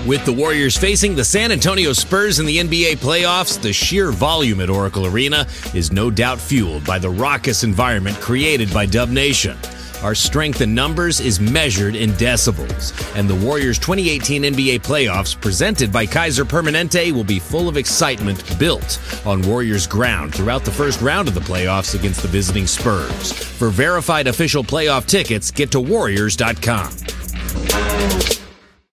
With the Warriors facing the San Antonio Spurs in the NBA playoffs, the sheer volume at Oracle Arena is no doubt fueled by the raucous environment created by Dub Nation. Our strength in numbers is measured in decibels, and the Warriors' 2018 NBA playoffs presented by Kaiser Permanente will be full of excitement built on Warriors ground throughout the first round of the playoffs against the visiting Spurs. For verified official playoff tickets, get to Warriors.com.